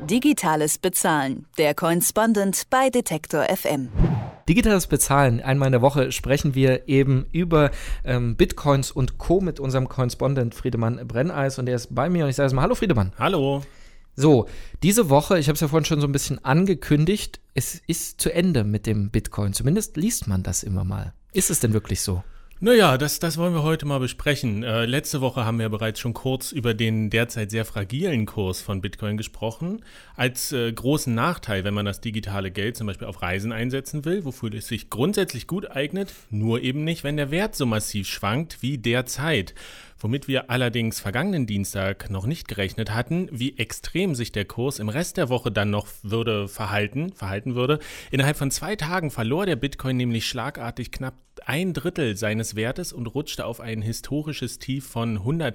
Digitales Bezahlen, der Coinspondent bei Detektor FM. Digitales Bezahlen. Einmal in der Woche sprechen wir eben über Bitcoins und Co. mit unserem Coinspondent Friedemann Brenneis. Und er ist bei mir und ich sage jetzt mal Hallo Friedemann. Hallo. So, diese Woche, ich habe es ja vorhin schon so ein bisschen angekündigt, es ist zu Ende mit dem Bitcoin. Zumindest liest man das immer mal. Ist es denn wirklich so? Naja, das wollen wir heute mal besprechen. Letzte Woche haben wir bereits schon kurz über den derzeit sehr fragilen Kurs von Bitcoin gesprochen. Als großen Nachteil, wenn man das digitale Geld zum Beispiel auf Reisen einsetzen will, wofür es sich grundsätzlich gut eignet, nur eben nicht, wenn der Wert so massiv schwankt wie derzeit. Womit wir allerdings vergangenen Dienstag noch nicht gerechnet hatten, wie extrem sich der Kurs im Rest der Woche dann noch verhalten würde. Innerhalb von 2 Tagen verlor der Bitcoin nämlich schlagartig knapp 1/3 seines Wertes und rutschte auf ein historisches Tief von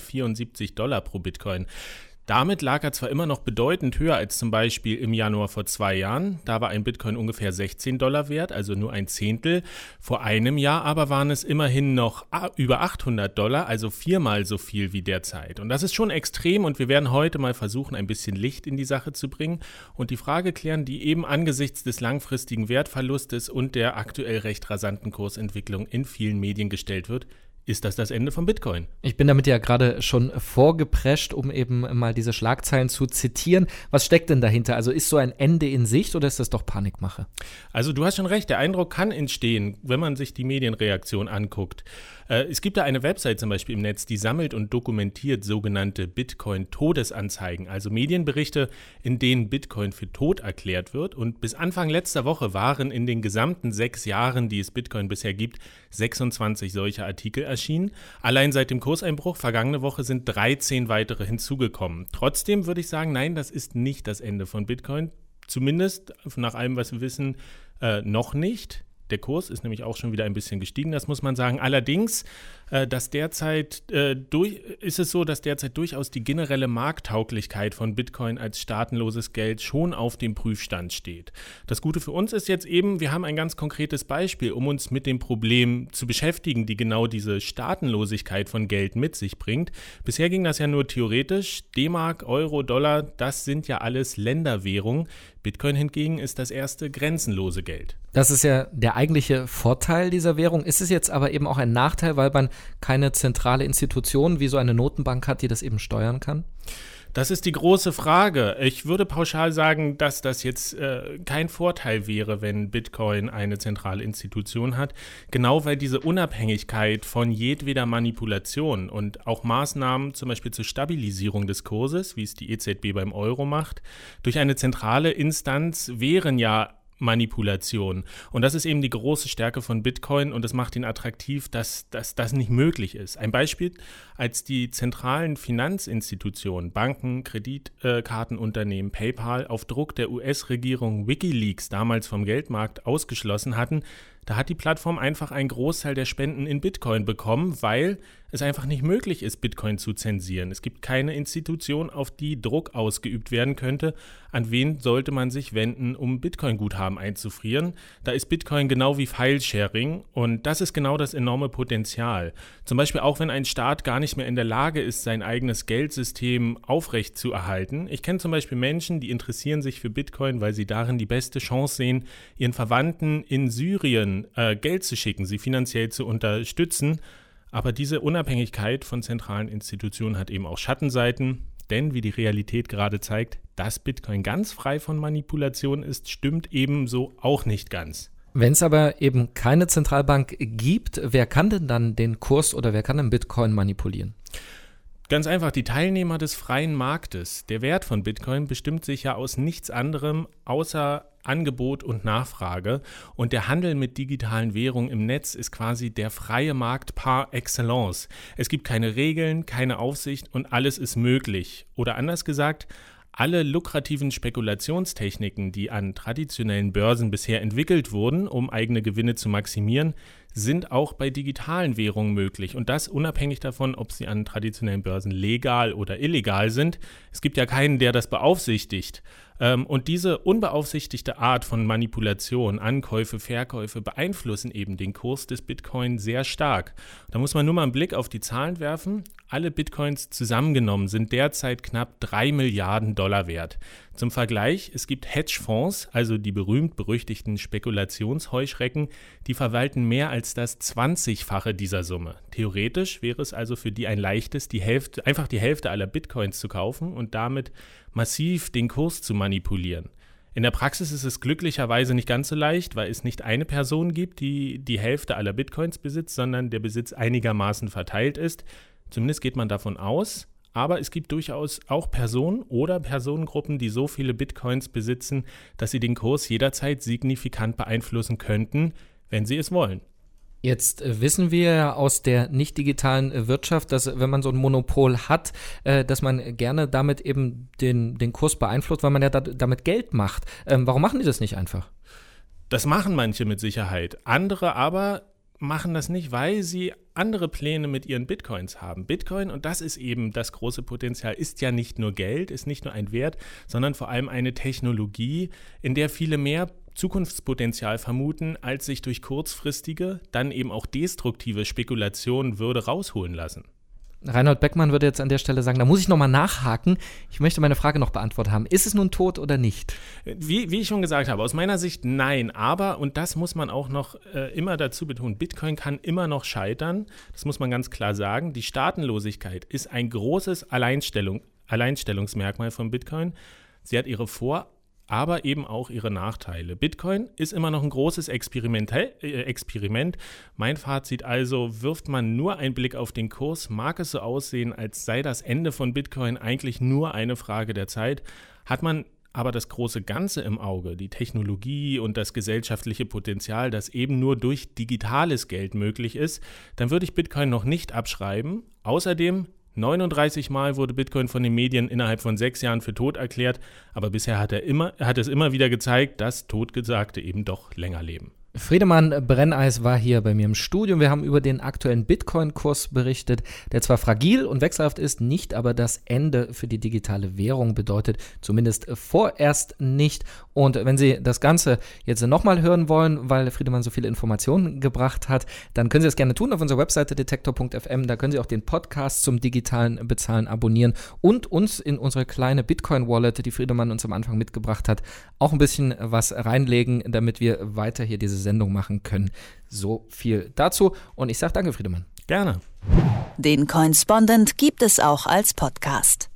$174 pro Bitcoin. Damit lag er zwar immer noch bedeutend höher als zum Beispiel im Januar vor 2 Jahren. Da war ein Bitcoin ungefähr $16 wert, also nur ein Zehntel. Vor einem Jahr aber waren es immerhin noch über $800, also 4-mal so viel wie derzeit. Und das ist schon extrem und wir werden heute mal versuchen, ein bisschen Licht in die Sache zu bringen und die Frage klären, die eben angesichts des langfristigen Wertverlustes und der aktuell recht rasanten Kursentwicklung in vielen Medien gestellt wird. Ist das Ende von Bitcoin? Ich bin damit ja gerade schon vorgeprescht, um eben mal diese Schlagzeilen zu zitieren. Was steckt denn dahinter? Also ist so ein Ende in Sicht oder ist das doch Panikmache? Also du hast schon recht, der Eindruck kann entstehen, wenn man sich die Medienreaktion anguckt. Es gibt da eine Website zum Beispiel im Netz, die sammelt und dokumentiert sogenannte Bitcoin-Todesanzeigen, also Medienberichte, in denen Bitcoin für tot erklärt wird. Und bis Anfang letzter Woche waren in den gesamten 6 Jahren, die es Bitcoin bisher gibt, 26 solcher Artikel erschienen. Allein seit dem Kurseinbruch vergangene Woche sind 13 weitere hinzugekommen. Trotzdem würde ich sagen, nein, das ist nicht das Ende von Bitcoin. Zumindest nach allem, was wir wissen, noch nicht. Der Kurs ist nämlich auch schon wieder ein bisschen gestiegen, das muss man sagen. Allerdings ist es so, dass derzeit durchaus die generelle Markttauglichkeit von Bitcoin als staatenloses Geld schon auf dem Prüfstand steht. Das Gute für uns ist jetzt eben, wir haben ein ganz konkretes Beispiel, um uns mit dem Problem zu beschäftigen, die genau diese Staatenlosigkeit von Geld mit sich bringt. Bisher ging das ja nur theoretisch. D-Mark, Euro, Dollar, das sind ja alles Länderwährungen. Bitcoin hingegen ist das erste grenzenlose Geld. Das ist ja der eigentliche Vorteil dieser Währung. Ist es jetzt aber eben auch ein Nachteil, weil man keine zentrale Institution wie so eine Notenbank hat, die das eben steuern kann? Das ist die große Frage. Ich würde pauschal sagen, dass das jetzt kein Vorteil wäre, wenn Bitcoin eine zentrale Institution hat. Genau weil diese Unabhängigkeit von jedweder Manipulation und auch Maßnahmen zum Beispiel zur Stabilisierung des Kurses, wie es die EZB beim Euro macht, durch eine zentrale Instanz wären ja Manipulation. Und das ist eben die große Stärke von Bitcoin und es macht ihn attraktiv, dass das nicht möglich ist. Ein Beispiel, als die zentralen Finanzinstitutionen, Banken, Kreditkartenunternehmen, PayPal auf Druck der US-Regierung WikiLeaks damals vom Geldmarkt ausgeschlossen hatten, da hat die Plattform einfach einen Großteil der Spenden in Bitcoin bekommen, weil es einfach nicht möglich ist, Bitcoin zu zensieren. Es gibt keine Institution, auf die Druck ausgeübt werden könnte. An wen sollte man sich wenden, um Bitcoin-Guthaben einzufrieren? Da ist Bitcoin genau wie File-Sharing und das ist genau das enorme Potenzial. Zum Beispiel auch, wenn ein Staat gar nicht mehr in der Lage ist, sein eigenes Geldsystem aufrecht zu erhalten. Ich kenne zum Beispiel Menschen, die interessieren sich für Bitcoin, weil sie darin die beste Chance sehen, ihren Verwandten in Syrien Geld zu schicken, sie finanziell zu unterstützen. Aber diese Unabhängigkeit von zentralen Institutionen hat eben auch Schattenseiten. Denn, wie die Realität gerade zeigt, dass Bitcoin ganz frei von Manipulation ist, stimmt ebenso auch nicht ganz. Wenn es aber eben keine Zentralbank gibt, wer kann denn dann den Kurs oder wer kann den Bitcoin manipulieren? Ganz einfach, die Teilnehmer des freien Marktes. Der Wert von Bitcoin bestimmt sich ja aus nichts anderem außer Angebot und Nachfrage. Und der Handel mit digitalen Währungen im Netz ist quasi der freie Markt par excellence. Es gibt keine Regeln, keine Aufsicht und alles ist möglich. Oder anders gesagt, alle lukrativen Spekulationstechniken, die an traditionellen Börsen bisher entwickelt wurden, um eigene Gewinne zu maximieren, sind auch bei digitalen Währungen möglich. Und das unabhängig davon, ob sie an traditionellen Börsen legal oder illegal sind. Es gibt ja keinen, der das beaufsichtigt. Und diese unbeaufsichtigte Art von Manipulation, Ankäufe, Verkäufe beeinflussen eben den Kurs des Bitcoin sehr stark. Da muss man nur mal einen Blick auf die Zahlen werfen. Alle Bitcoins zusammengenommen sind derzeit knapp $3 Milliarden wert. Zum Vergleich, es gibt Hedgefonds, also die berühmt-berüchtigten Spekulationsheuschrecken, die verwalten mehr als das 20-fache dieser Summe. Theoretisch wäre es also für die ein leichtes, einfach die Hälfte aller Bitcoins zu kaufen und damit massiv den Kurs zu manipulieren. In der Praxis ist es glücklicherweise nicht ganz so leicht, weil es nicht eine Person gibt, die die Hälfte aller Bitcoins besitzt, sondern der Besitz einigermaßen verteilt ist. Zumindest geht man davon aus. Aber es gibt durchaus auch Personen oder Personengruppen, die so viele Bitcoins besitzen, dass sie den Kurs jederzeit signifikant beeinflussen könnten, wenn sie es wollen. Jetzt wissen wir ja aus der nicht digitalen Wirtschaft, dass wenn man so ein Monopol hat, dass man gerne damit eben den Kurs beeinflusst, weil man ja damit Geld macht. Warum machen die das nicht einfach? Das machen manche mit Sicherheit. Andere aber machen das nicht, weil sie andere Pläne mit ihren Bitcoins haben. Bitcoin, und das ist eben das große Potenzial, ist ja nicht nur Geld, ist nicht nur ein Wert, sondern vor allem eine Technologie, in der viele mehr Zukunftspotenzial vermuten, als sich durch kurzfristige, dann eben auch destruktive Spekulationen würde rausholen lassen. Reinhold Beckmann würde jetzt an der Stelle sagen, da muss ich nochmal nachhaken. Ich möchte meine Frage noch beantwortet haben. Ist es nun tot oder nicht? Wie ich schon gesagt habe, aus meiner Sicht nein. Aber, und das muss man auch noch immer dazu betonen, Bitcoin kann immer noch scheitern. Das muss man ganz klar sagen. Die Staatenlosigkeit ist ein großes Alleinstellungsmerkmal von Bitcoin. Sie hat ihre aber eben auch ihre Nachteile. Bitcoin ist immer noch ein großes Experiment. Mein Fazit also, wirft man nur einen Blick auf den Kurs, mag es so aussehen, als sei das Ende von Bitcoin eigentlich nur eine Frage der Zeit. Hat man aber das große Ganze im Auge, die Technologie und das gesellschaftliche Potenzial, das eben nur durch digitales Geld möglich ist, dann würde ich Bitcoin noch nicht abschreiben. Außerdem 39 Mal wurde Bitcoin von den Medien innerhalb von 6 Jahren für tot erklärt, aber bisher hat es immer wieder gezeigt, dass Totgesagte eben doch länger leben. Friedemann Brenneis war hier bei mir im Studio. Wir haben über den aktuellen Bitcoin-Kurs berichtet, der zwar fragil und wechselhaft ist, nicht aber das Ende für die digitale Währung bedeutet, zumindest vorerst nicht. Und wenn Sie das Ganze jetzt nochmal hören wollen, weil Friedemann so viele Informationen gebracht hat, dann können Sie das gerne tun auf unserer Webseite detektor.fm. Da können Sie auch den Podcast zum digitalen Bezahlen abonnieren und uns in unsere kleine Bitcoin-Wallet, die Friedemann uns am Anfang mitgebracht hat, auch ein bisschen was reinlegen, damit wir weiter hier diese Sendung machen können. So viel dazu. Und ich sage danke, Friedemann. Gerne. Den Coinspondent gibt es auch als Podcast.